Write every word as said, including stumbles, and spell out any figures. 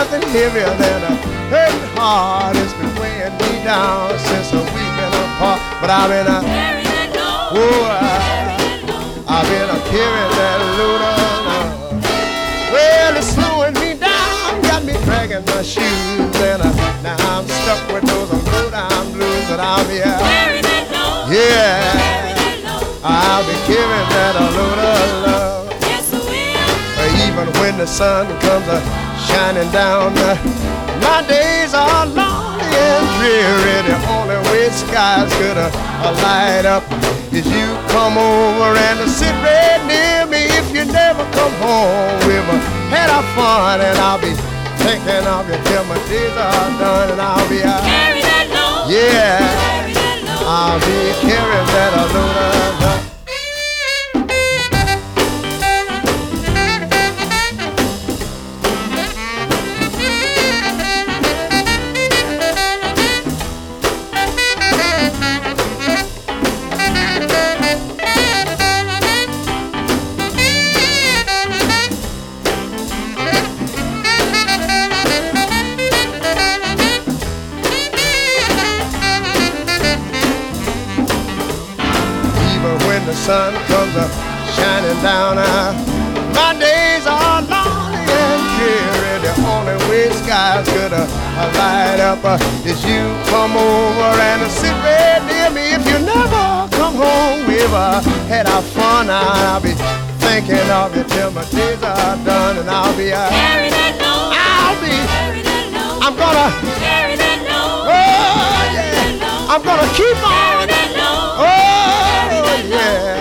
nothing heavier than a hurting heart. It's been weighing me down since we've been apart. But I've been a Carry that load. oh, I, Carry that load. I've been a carrying that load of love. Well, it's slowing me down, got me dragging my shoes, and uh, now I'm stuck with those low down blues. But I'll be out. Carry that load. Yeah, Carry that load. I'll be carrying that load of love. Yes, I will. Uh, Even when the sun comes uh, shining down, uh, my days are lonely and dreary. The only way skies could uh, uh, light up is you come over and uh, sit right near me. If you never come home, we've uh, had our fun, and I'll be thinking of you till my days are done, and I'll be out. Carry that load. Yeah, Carry that load. I'll be carrying that uh, load of love. The sun comes up shining down. Uh, my days are lonely and dreary. The only way skies could uh, uh, light up uh, is you come over and uh, sit right near me. If you never come home, we've uh, had our fun. I'll be thinking of you till my days are done, and I'll be out. Uh, Carry that load. I'll be. Carry that load. I'm gonna. Carry that load. Oh yeah. I'm gonna keep on. Carry that load. Oh yeah.